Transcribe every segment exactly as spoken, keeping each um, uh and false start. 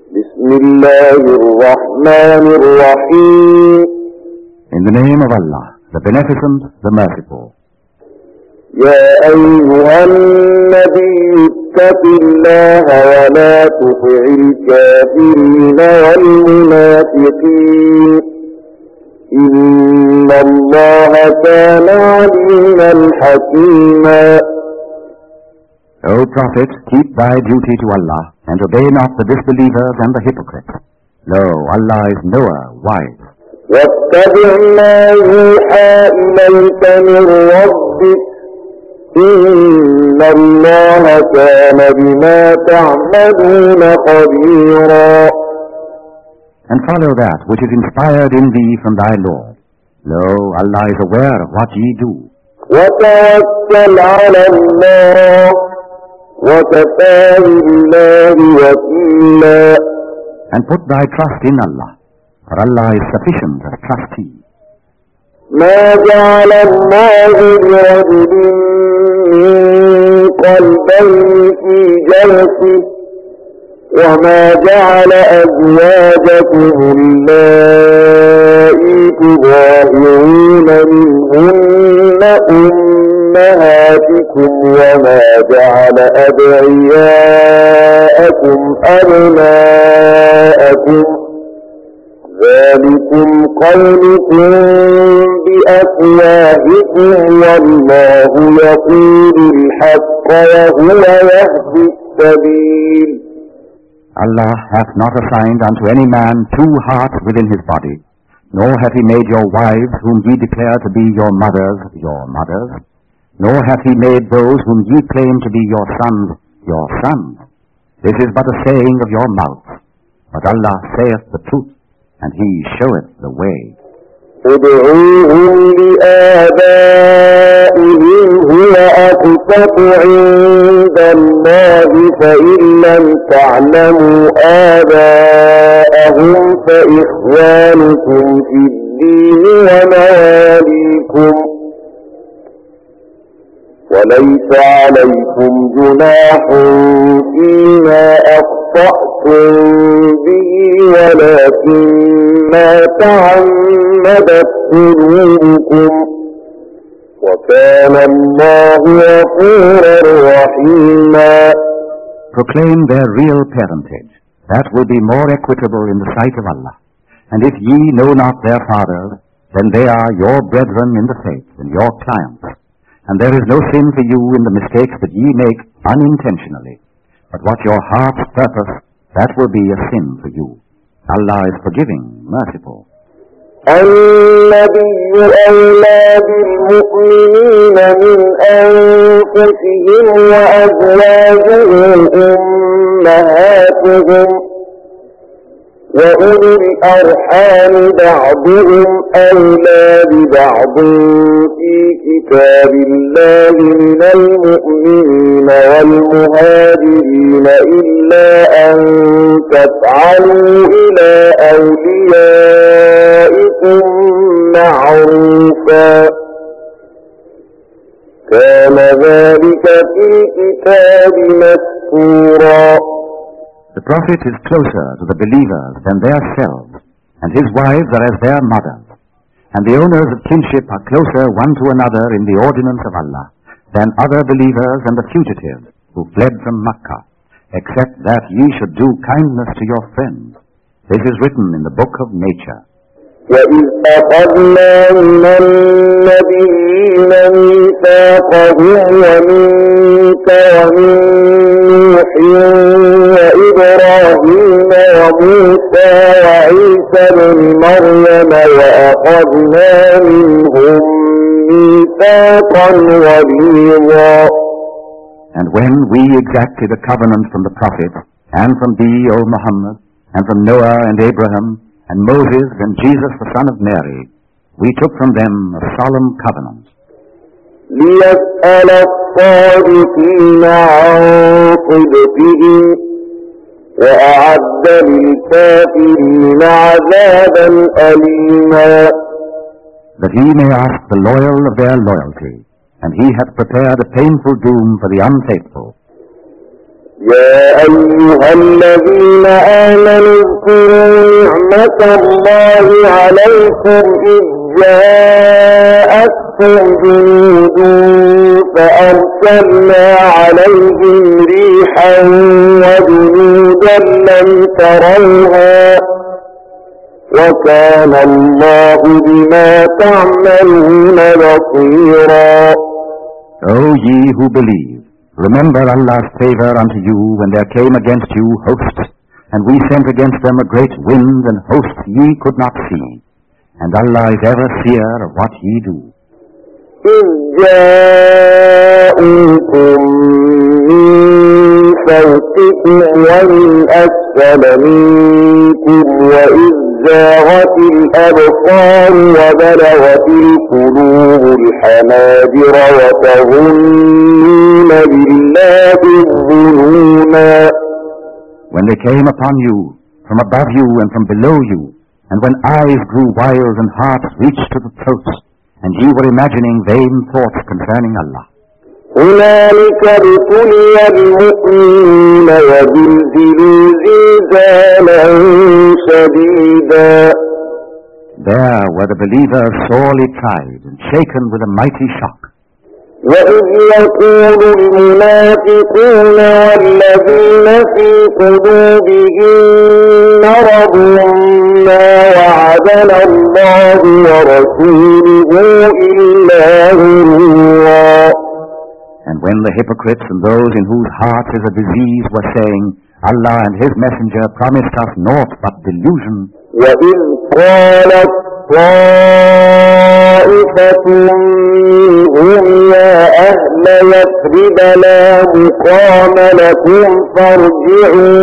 بسم الله الرحمن الرحيم. In the name of Allah, the Beneficent, the Merciful. يا أيها النبي اتق الله ولا تطع الكافرين والمنافقين إن الله كان عليما حكيما. O Prophet, keep thy duty to Allah, and obey not the disbelievers and the hypocrites. Lo, Allah is knower, wise. واتبع ما يوحى إليك من ربك إن الله كان بما تعملون خبيرا. And follow that which is inspired in thee from thy Lord. Lo, Allah is aware of what ye do. وتوكل على الله وكفى بالله وكيلا. And put thy trust in Allah, for Allah is sufficient as trustee. ما جعل الله لرجل من قلبين في جوفه وما جعل أزواجكم اللائي تظاهرون منهن أمهاتكم وما جعل أدعياءكم أبناءكم ذلكم قولكم بأفواهكم والله يقول الحق وهو يهدي السبيل. Allah hath not assigned unto any man two hearts within his body, nor hath he made your wives whom ye declare to be your mothers your mothers, nor hath he made those whom ye claim to be your sons your sons. This is but a saying of your mouth, but Allah saith the truth, and he showeth the way. ادعوهم لآبائهم هو أقسط عند الله فإن لم تعلموا آباءهم فإخوانكم في الدين ومواليكم وليس عليكم جناح فيما أخطأتم به ولكن ما تعمدت قلوبكم وكان الله غفورا رحيما. Proclaim their real parentage. That will be more equitable in the sight of Allah. And if ye know not their fathers, then they are your brethren in the faith and your clients. And there is no sin for you in the mistakes that ye make unintentionally. But what your hearts purpose, that will be a sin for you. Allah is forgiving, merciful. النبي أولى بالمؤمنين من أنفسهم وأزواجهم أمهاتهم وأولي الأرحام بعضهم أولى ببعض في كتاب الله من المؤمنين والمهاجرين إلا أن تفعلوا إلى أوليائكم معروفا كان ذلك في الكتاب مسطورا. The Prophet is closer to the believers than their selves, and his wives are as their mothers. And the owners of kinship are closer one to another in the ordinance of Allah than other believers and the fugitives who fled from Makkah, except that ye should do kindness to your friends. This is written in the book of nature. وَإِذْ أَخَذْنَا مِنَ النَّبِيِّينَ مِيثَاقَهُمْ وَمِنكَ وَمِن نُوحٍ وَإِبْرَاهِيمَ وَمُوسَى وَعِيسَى ابْنِ مَرْيَمَ وَأَخَذْنَا مِنْهُم مِيثَاقًا غَلِيظًا. And when we exacted a covenant from the prophets, and from thee, O Muhammad, and from Noah and Abraham, and Moses and Jesus the son of Mary, we took from them a solemn covenant. لِيَسْأَلَ الصَّادِقِينَ عَنْ صِدْقِهِمْ وَأَعَدَّ لِلْكَافِرِينَ عَذَابًا أَلِيمًا. That he may ask the loyal of their loyalty, and he hath prepared a painful doom for the unfaithful. يا أيها الذين آمنوا اذكروا نعمة الله عليكم إذ جاءتكم جنود فأرسلنا عليهم ريحا وجنودا لم تروها وكان الله بما تعملون بصيرا. O ye who believe, remember Allah's favor unto you when there came against you hosts, and we sent against them a great wind and hosts ye could not see, and Allah is ever seer of what ye do. إذ جاءوكم من فوقكم ومن أسفل منكم وإذ زاغت الأبصار وبلغت القلوب الحناجر وتظنون بالله الظنونا. When they came upon you, from above you and from below you, and when eyes grew wild and hearts reached to the throats, and ye were imagining vain thoughts concerning Allah. هنالك ابتلي المؤمنون وزلزلوا زلزالا شديدا. There were the believers sorely tried and shaken with a mighty shock. وإذ يقول المنافقون والذين في قلوبهم مرض ما وعدنا الله ورسوله إلا غرورا. And when the hypocrites and those in whose hearts is a disease were saying, Allah and His Messenger promised us naught but delusion. وإذ قالت طائفة منهم يا أهل يثرب لا مقام لكم فارجعوا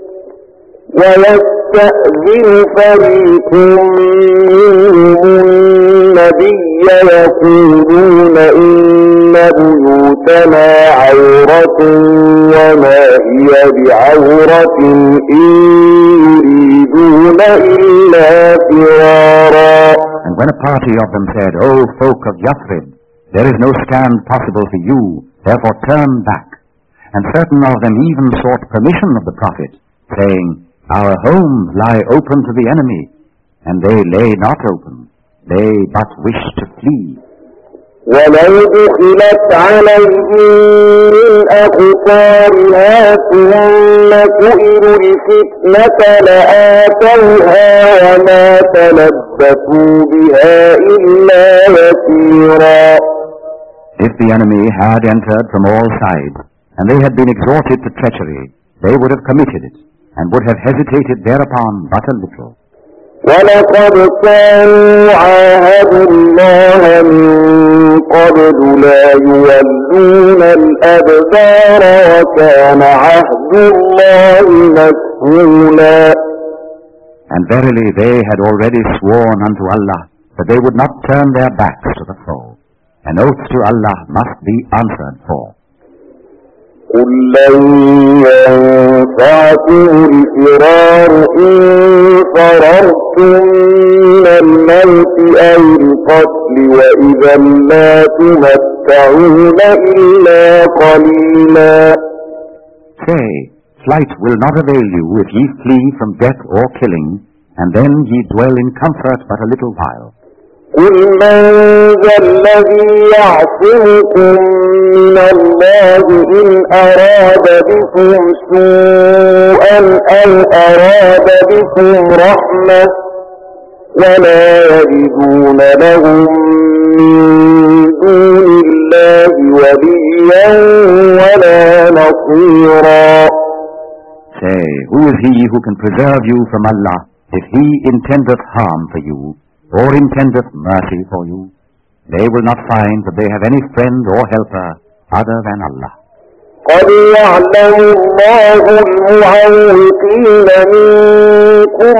ويستأذن فريق منهم النبي يقولون إن بيوتنا عورة وما هي بعورة إن يريدون إلا فرارا. And when a party of them said, O folk of Yathrib, there is no stand possible for you, therefore turn back. And certain of them even sought permission of the Prophet, saying, Our homes lie open to the enemy, and they lay not open, they but wish to flee. ولو دخلت عليهم من أقطارها ثم سئلوا الفتنة لآتوها وما تلبثوا بها إلا يسيرا. If the enemy had entered from all sides, and they had been exhorted to treachery, they would have committed it, and would have hesitated thereupon but a little. ولقد كانوا عاهدوا الله من قبل لا يولون الأدبار وكان عهد الله مسؤولا. And verily they had already sworn unto Allah that they would not turn their backs to the foe, and oaths to Allah must be answered for. قل لن ينفعكم الفرار إن فررتم من الموت أو القتل وإذا لا تمتعون إلا قليلا. Say, flight will not avail you if ye flee from death or killing, and then ye dwell in comfort but a little while. قل من ذا الذي يعصمكم من الله إن أراد بكم سوءا أو أراد بكم رحمة ولا يجدون لهم من دون الله وليا ولا نصيرا. Say, who is he who can preserve you from Allah if he intendeth harm for you, or intendeth mercy for you? They will not find that they have any friend or helper other than Allah. قد يعلم الله المعوقين منكم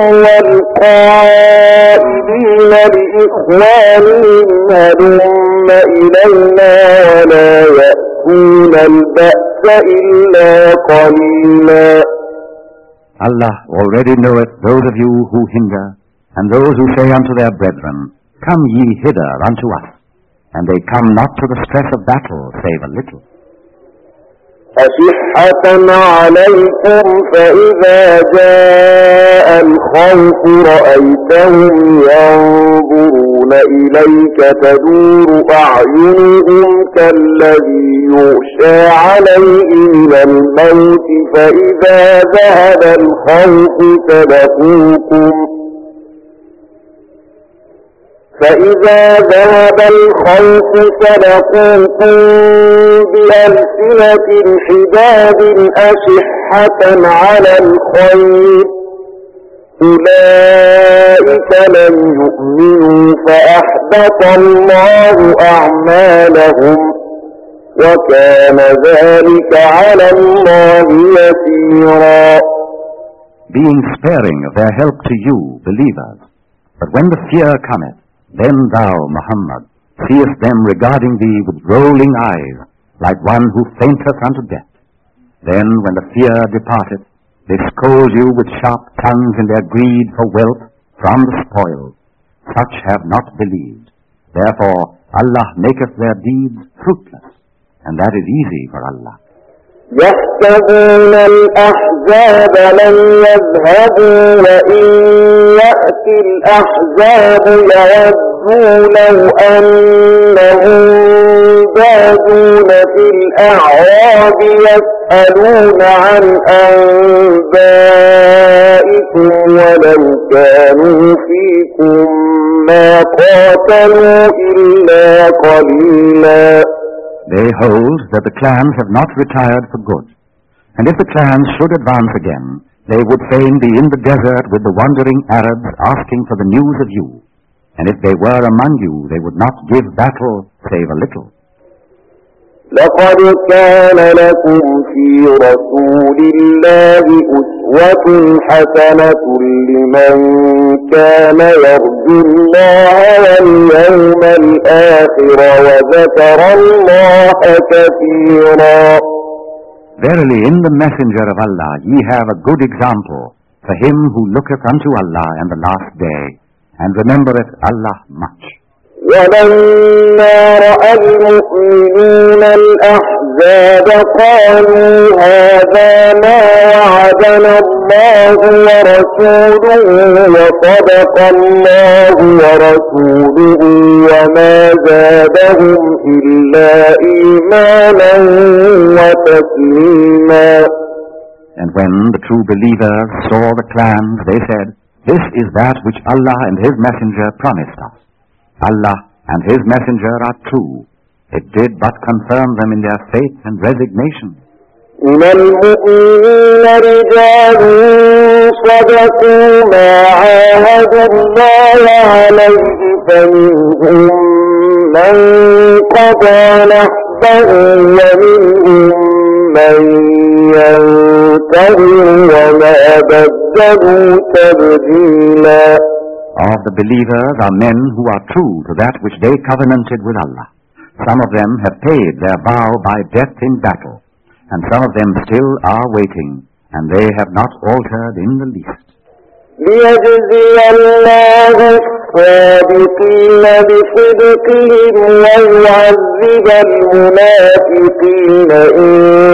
والقائلين لإخوانهم هلم إلينا ولا يأتون البأس إلا قليلا. Allah already knoweth those of you who hinder, and those who say unto their brethren, Come ye hither unto us, and they come not to the stress of battle save a little. أشحة عليكم فإذا جاء الخوف رأيتهم ينظرون إليك تدور أعينهم كالذي يغشى عليه من الموت فإذا ذهب الخوف سلقوكم فإذا ذهب الخوف سلقوكم بألسنة حداد أشحة على الخير أولئك لم يؤمنوا فأحبط الله أعمالهم وكان ذلك على الله يسيرا. Being sparing of their help to you, believers, but when the fear cometh, then thou, Muhammad, seest them regarding thee with rolling eyes, like one who fainteth unto death. Then, when the fear departeth, they scold you with sharp tongues in their greed for wealth from the spoil. Such have not believed. Therefore, Allah maketh their deeds fruitless, and that is easy for Allah. يحسبون الأحزاب لم يذهبوا وإن يأتي الأحزاب يودوا لو أنهم بادون في الأعراب يسألون عن أنبائكم ولو كانوا فيكم ما قاتلوا إلا قليلا. They hold that the clans have not retired for good. And if the clans should advance again, they would fain be in the desert with the wandering Arabs asking for the news of you. And if they were among you, they would not give battle save a little. لقد كان لكم في رسول الله أسوة حسنة لمن كان يرجو الله واليوم الآخر وذكر الله كثيرا. Verily, in the messenger of Allah ye have a good example for him who looketh unto Allah and the last day, and remembereth Allah much. ولما رأى المؤمنون الأحزاب قالوا هذا ما وعدنا الله ورسوله وصدق الله ورسوله وما زادهم إلا إيمانا وتسليما. And when the true believers saw the clans, they said, This is that which Allah and His messenger promised us. Allah and His messenger are true. It did but confirm them in their faith and resignation. من المؤمنين رجال صدقوا ما عاهدوا الله عليه فمنهم من قضى نحبه ومنهم من ينتظر وما بدلوا تبديلا. Of the believers are men who are true to that which they covenanted with Allah. Some of them have paid their vow by death in battle, and some of them still are waiting, and they have not altered in the least. ليجزي الله الصادقين بصدقهم ويعذب المنافقين إن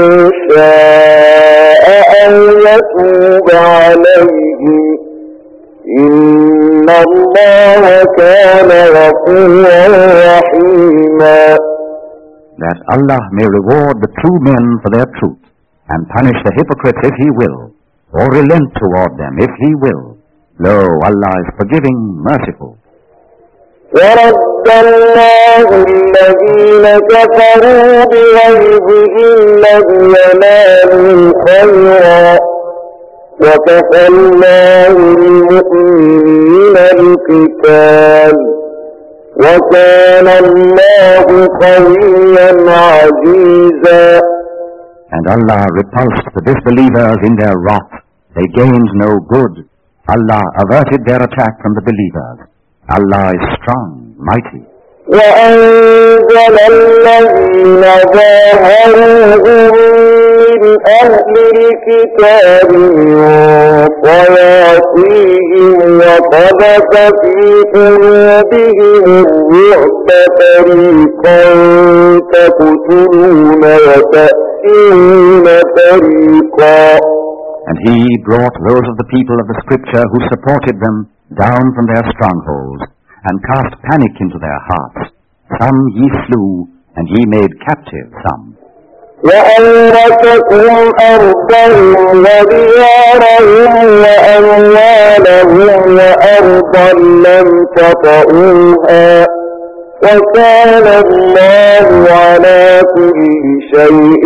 شاء أو يتوب عليهم إن الله كان غفورا رحيما. That Allah may reward the true men for their truth, and punish the hypocrites if He will, or relent toward them if He will. Lo, Allah is forgiving, merciful. ورد الله الذين كفروا بغيظهم لم ينالوا خيرا وكفى الله المؤمنين القتال وكان الله قويا عزيزا. And Allah repulsed the disbelievers in their wrath. They gained no good. Allah averted their attack from the believers. Allah is strong, mighty. وأنزل الذين ظاهروهم من أهل الكتاب من صياصيهم وقذف في قلوبهم الرعب فريقا تقتلون وتأسرون سبعين فريقا. And he brought those of the people of the Scripture who supported them down from their strongholds, and cast panic into their hearts. Some ye slew, and ye made captive some. وأورثكم أرضهم وديارهم وأموالهم وأرضا لم تطئوها وكان الله على كل شيء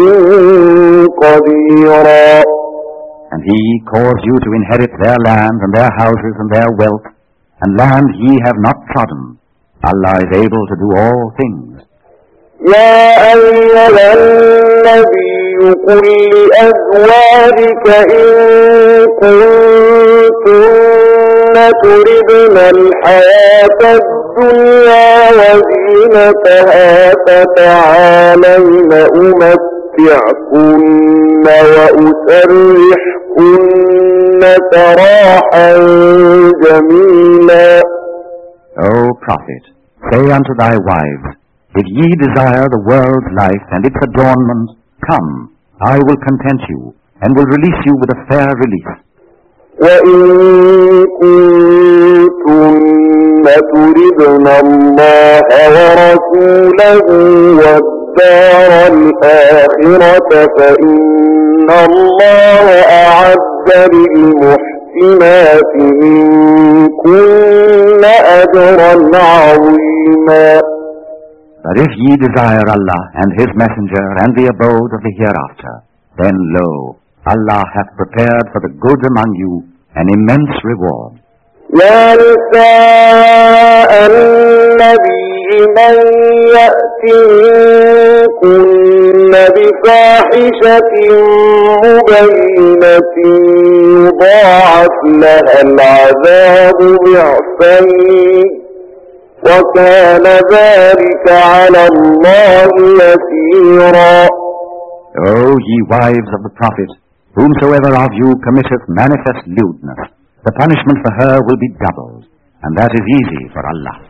قديرا. And he caused you to inherit their land and their houses and their wealth, and land ye have not trodden. Allah is able to do all things. يا أيها النبي قل لأزواجك إن كنتن تردن الحياة الدنيا وزينتها فتعالين أمتعكن وأسرحكن سراحا جميلا. O Prophet, say unto thy wives, if ye desire the world's life and its adornment, come, I will content you, and will release you with a fair release. وَإِن كُنتُنَّ تُرِدْنَ اللَّهَ وَرَسُولَهُ وَالدَّارَ الْآخِرَةَ فَإِنَّ اللَّهَ أَعَدَّ لِلْمُحْسِنَاتِ مِنكُنَّ أَجْرًا عَظِيمًا. But if ye desire Allah and His Messenger and the abode of the hereafter, then lo, Allah hath prepared for the good among you an immense reward. يا نساء النبي من يأت منكن بفاحشة مبينة يضاعف لها العذاب ضعفين وكان ذلك على الله يسيرا. O ye wives of the Prophet, whomsoever of you committeth manifest lewdness, the punishment for her will be doubled, and that is easy for Allah.